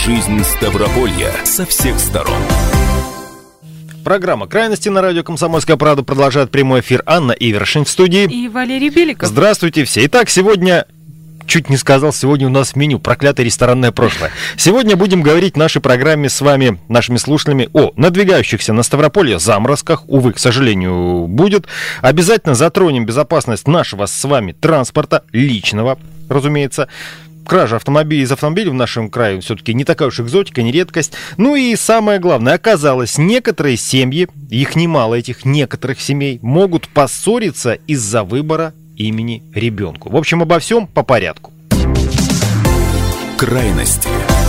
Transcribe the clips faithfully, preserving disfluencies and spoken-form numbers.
Жизнь Ставрополья со всех сторон. Программа «Крайности» на радио «Комсомольская правда» продолжает прямой эфир. Анна Ивершин в студии. И Валерий Беликов. Здравствуйте все. Итак, сегодня... Чуть не сказал, сегодня у нас в меню проклятое ресторанное прошлое. Сегодня будем говорить в нашей программе с вами, нашими слушателями, о надвигающихся на Ставрополье заморозках. Увы, к сожалению, будет. Обязательно затронем безопасность нашего с вами транспорта, личного, разумеется. Кража автомобилей из автомобилей в нашем крае все-таки не такая уж экзотика, не редкость. Ну и самое главное, оказалось, некоторые семьи, их немало, этих некоторых семей, могут поссориться из-за выбора имени ребенку. В общем, обо всем по порядку. Крайности.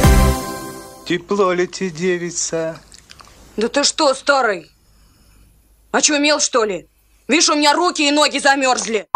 Тепло ли тебе, девица? Да ты что, старый? Очумел, что ли? Видишь, у меня руки и ноги замерзли.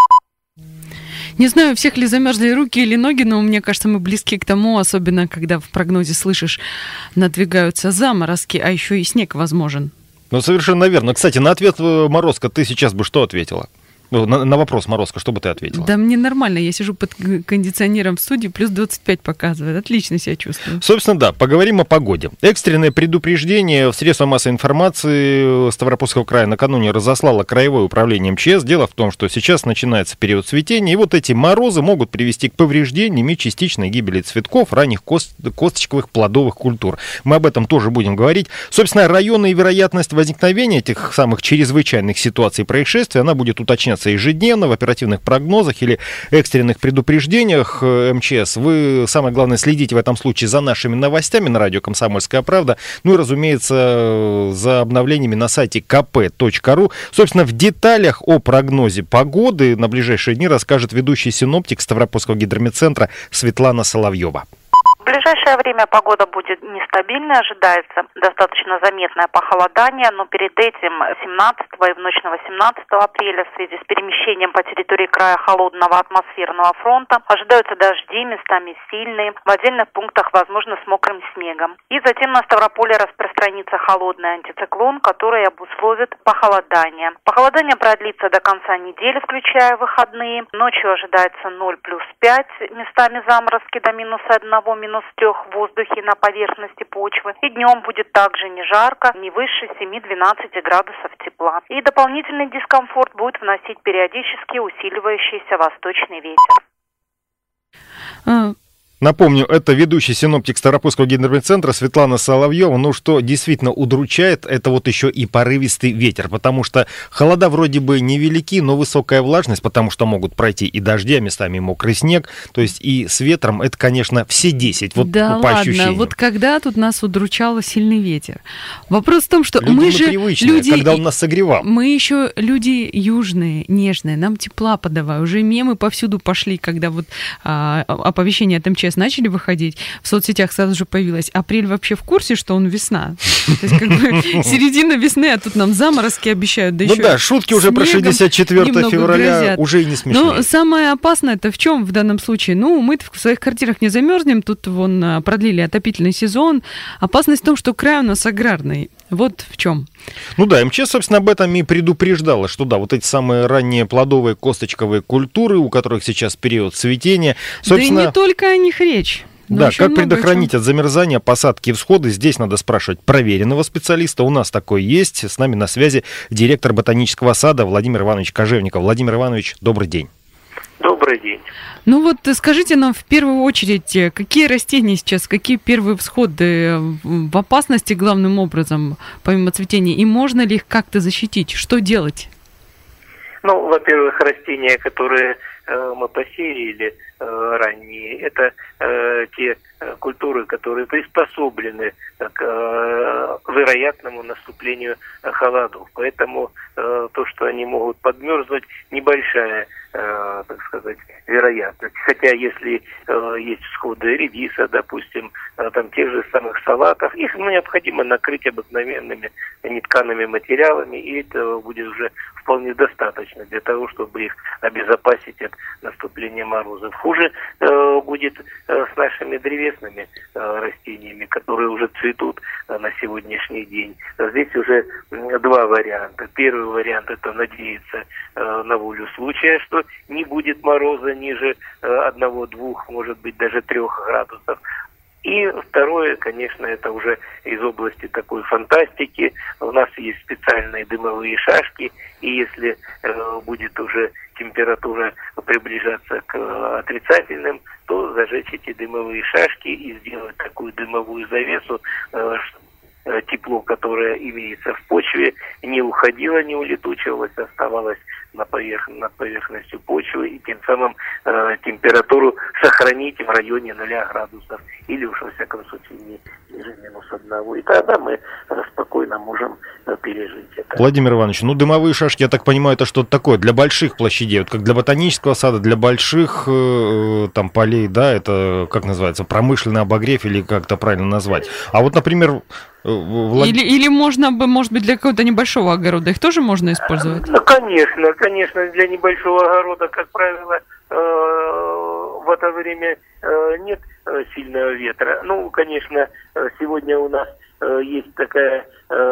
Не знаю, у всех ли замерзли руки или ноги, но мне кажется, мы близки к тому, особенно когда в прогнозе слышишь, надвигаются заморозки, а еще и снег возможен. Ну, совершенно верно. Кстати, на ответ, Морозко, ты сейчас бы что ответила? Ну, на, на вопрос, Морозко, что бы ты ответила? Да мне нормально, я сижу под кондиционером в студии, плюс двадцать пять показывает, отлично себя чувствую. Собственно, да, поговорим о погоде. Экстренное предупреждение в средства массовой информации Ставропольского края накануне разослало Краевое управление МЧС. Дело в том, что сейчас начинается период цветения, и вот эти морозы могут привести к повреждениям и частичной гибели цветков, ранних кост, косточковых плодовых культур. Мы об этом тоже будем говорить. Собственно, районы и вероятность возникновения этих самых чрезвычайных ситуаций и происшествий, она будет уточняться ежедневно в оперативных прогнозах или экстренных предупреждениях МЧС. Вы, самое главное, следите в этом случае за нашими новостями на радио «Комсомольская правда». Ну и, разумеется, за обновлениями на сайте ка пэ точка ру. Собственно, в деталях о прогнозе погоды на ближайшие дни расскажет ведущий синоптик Ставропольского гидрометцентра Светлана Соловьева. В ближайшее время погода будет нестабильной, ожидается достаточно заметное похолодание, но перед этим семнадцатого и в ночь на восемнадцатое апреля в связи с перемещением по территории края холодного атмосферного фронта ожидаются дожди, местами сильные, в отдельных пунктах возможно с мокрым снегом. И затем на Ставрополье распространится холодный антициклон, который обусловит похолодание. Похолодание продлится до конца недели, включая выходные. Ночью ожидается ноль плюс пять, местами заморозки до минус одного, минус трех в воздухе на поверхности почвы. И днем будет также не жарко, не выше семи-двенадцати градусов тепла. И дополнительный дискомфорт будет вносить периодически усиливающийся восточный ветер. А... Напомню, это ведущий синоптик Ставропольского гидрометцентра Светлана Соловьева. Ну, что действительно удручает, это вот еще и порывистый ветер, потому что холода вроде бы невелики, но высокая влажность, потому что могут пройти и дожди, а местами и мокрый снег. То есть и с ветром это, конечно, все десять, вот да по ладно, ощущениям. Вот когда тут нас удручал сильный ветер? Вопрос в том, что люди мы же привычные, люди, когда он нас согревал. Мы еще люди южные, нежные, нам тепла подавай. Уже мемы повсюду пошли, когда вот а, оповещение от МЧС начали выходить, в соцсетях сразу же появилось. Апрель вообще в курсе, что он весна? То есть как бы середина весны, а тут нам заморозки обещают. Да ну да, шутки уже про шестьдесят четвёртое февраля грозят. Уже и не смешные. Но самое опасное это в чем в данном случае? Ну, мы в своих квартирах не замерзнем, тут вон продлили отопительный сезон. Опасность в том, что край у нас аграрный. Вот в чем. Ну да, МЧС, собственно, об этом и предупреждала, что да, вот эти самые ранние плодовые косточковые культуры, у которых сейчас период цветения. Собственно, да и не только о них речь. Да, как предохранить от замерзания посадки и всходы, здесь надо спрашивать проверенного специалиста. У нас такой есть. С нами на связи директор ботанического сада Владимир Иванович Кожевников. Владимир Иванович, добрый день. Добрый день. Ну вот скажите нам в первую очередь, какие растения сейчас, какие первые всходы в опасности главным образом, помимо цветения, и можно ли их как-то защитить? Что делать? Ну, во-первых, растения, которые э, мы посеяли э, ранее, это э, те э, культуры, которые приспособлены к э, вероятному наступлению э, холодов. Поэтому э, то, что они могут подмерзнуть, небольшая, э, так сказать, вероятность. Хотя если э, есть всходы редиса, допустим, э, там тех же самых салатов, их ну, необходимо накрыть обыкновенными неткаными материалами, и это будет уже вполне достаточно для того, чтобы их обезопасить от наступления морозов. Хуже э, будет э, с нашими древесными э, растениями, которые уже цветут э, на сегодняшний день. Здесь уже э, два варианта. Первый вариант – это надеяться э, на волю случая, что не будет мороза ниже э, одного-двух, может быть, даже трех градусов. И второе, конечно, это уже из области такой фантастики. У нас есть специальные дымовые шашки, и если э, будет уже температура приближаться к э, отрицательным, то зажечь эти дымовые шашки и сделать такую дымовую завесу, э, тепло, которое имеется в почве, не уходило, не улетучивалось, оставалось на поверх... над поверхностью почвы, и тем самым э, температуру сохранить в районе нуля градусов, или уж во всяком случае не ниже минус одного. И тогда мы э, спокойно можем э, пережить это. Владимир Иванович, ну дымовые шашки, я так понимаю, это что-то такое для больших площадей, вот как для ботанического сада, для больших э, там полей, да, это как называется, промышленный обогрев или как-то правильно назвать. А вот, например, Влад... Или, или можно бы, может быть, для какого-то небольшого огорода их тоже можно использовать? Ну, конечно, конечно, для небольшого огорода, как правило, э, в это время э, нет э, сильного ветра. Ну, конечно, сегодня у нас э, есть такая,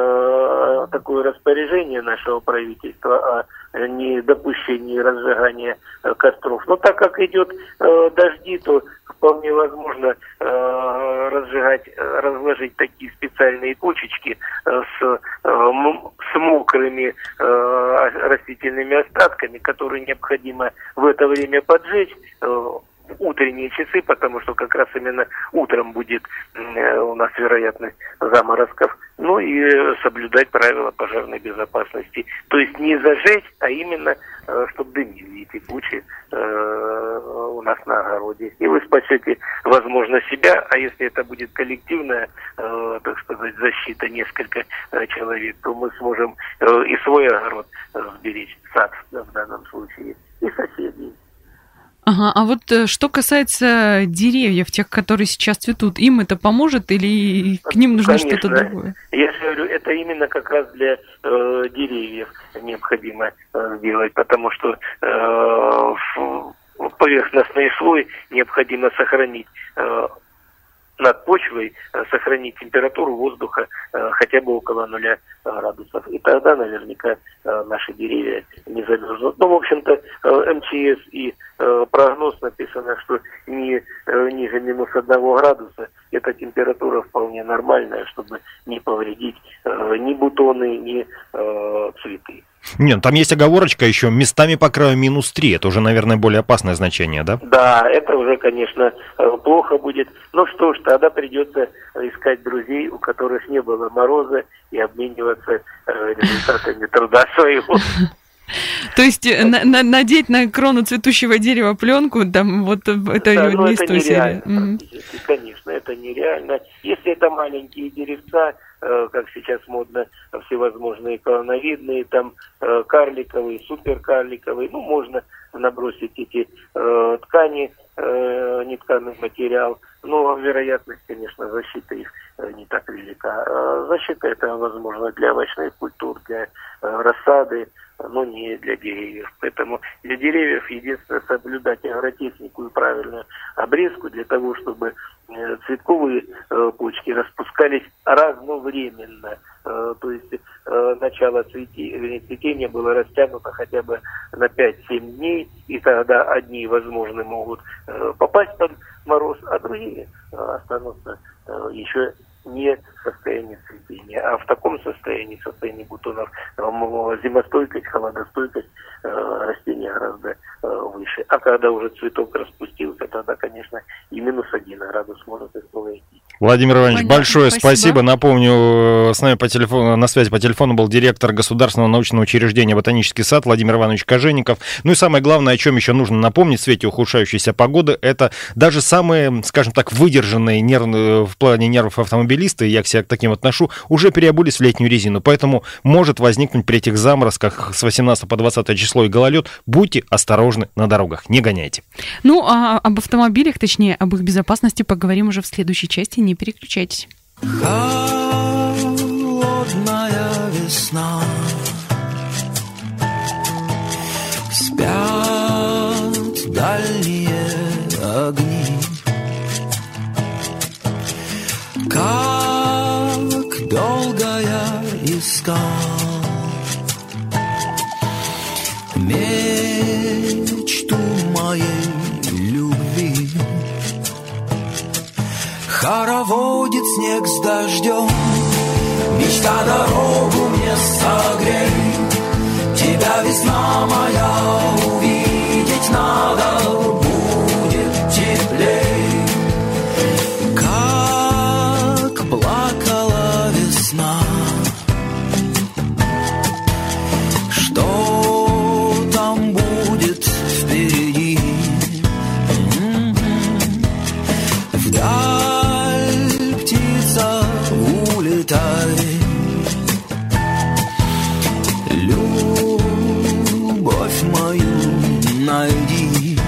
э, такое распоряжение нашего правительства о недопущении разжигания э, костров. Но так как идет э, дожди, то вполне возможно э, разжигать, разложить такие специальные кучечки э, с, э, м- с мокрыми э, растительными остатками, которые необходимо в это время поджечь э, в утренние часы, потому что как раз именно утром будет э, у нас вероятность заморозков. Ну и соблюдать правила пожарной безопасности. То есть не зажечь, а именно, э, чтобы дымили эти кучи э, у нас на огороде. И вы спасете, возможно, себя, а если это будет коллективная, э, так сказать, защита, несколько э, человек, то мы сможем э, и свой огород э, сберечь, сад в данном случае, и соседей. Ага, а вот что касается деревьев, тех, которые сейчас цветут, им это поможет или к ним нужно Конечно. что-то другое? Я же говорю, это именно как раз для э, деревьев необходимо э, сделать, потому что э, в поверхностный слой необходимо сохранить э, над почвой, э, сохранить температуру воздуха э, хотя бы около нуля градусов. И тогда наверняка э, наши деревья не замерзнут. Ну, в общем-то, э, эм че эс и э, прогноз написано, что не э, ниже минус одного градуса. Эта температура вполне нормальная, чтобы не повредить э, ни бутоны, ни э, цветы. Нет, там есть оговорочка еще, местами по краю минус три, это уже, наверное, более опасное значение, да? Да, это уже, конечно, плохо будет. Ну что ж, тогда придется искать друзей, у которых не было мороза, и обмениваться результатами труда своего. То есть на, на, надеть на крону цветущего дерева пленку, там вот это да, не из той серии. Практически, конечно, это нереально. Если это маленькие деревца, э, как сейчас модно, всевозможные колоновидные, там э, карликовые, суперкарликовые, ну, можно набросить эти э, ткани, э, нетканый материал, но вероятность, конечно, защиты их э, не так велика. Э, защита это возможно для овощных культур, для э, рассады, но не для деревьев. Поэтому для деревьев единственное соблюдать агротехнику и правильную обрезку для того, чтобы э, цветковые э, почки распускались разновременно. Э, то есть э, начало цвети, цветения было растянуто хотя бы на пять-семь дней, и тогда одни, возможно, могут э, попасть под мороз, а другие э, останутся э, еще не в состоянии цветения, а в таком состоянии, состоянии бутонов, зимостойкость, холодостойкость э, растения гораздо э, выше. А когда уже цветок распустился, тогда, конечно, и минус один градус может исполнить. Владимир Иванович, Понятно. большое спасибо. Спасибо. Напомню, с нами по телефону, на связи по телефону был директор Государственного научного учреждения «Ботанический сад» Владимир Иванович Кожевников. Ну и самое главное, о чем еще нужно напомнить в свете ухудшающейся погоды, это даже самые, скажем так, выдержанные нервные, в плане нервов автомобилисты, я к себе к таким отношу, уже переобулись в летнюю резину. Поэтому может возникнуть при этих заморозках с восемнадцатого по двадцатое число и гололед. Будьте осторожны на дорогах, не гоняйте. Ну, а об автомобилях, точнее, об их безопасности поговорим уже в следующей части. Не переключайтесь. Холодная весна, спят дальние огни. Как долго я искал мечту моей любви. хороводит снег с дождем. Мечта дорогу мне согрей, тебя, весна моя, увидеть надо будет теплей. Как плакала весна, что там будет впереди? Вдаль птица улетай, любовь мою найди.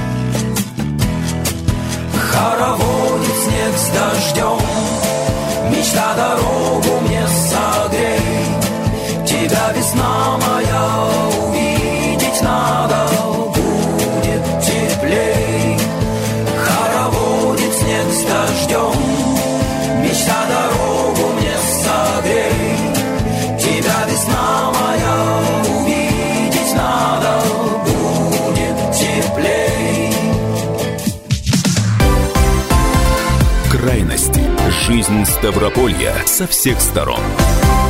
Хороводит снег с дождем, мечта дорогу мне согрей, тебя, весна моя, увидеть надо будет теплей. Хороводит снег с дождем, мечта дорогу мне согрей, тебя, весна моя, увидеть надо будет теплей. Крайности. Жизнь Ставрополья со всех сторон.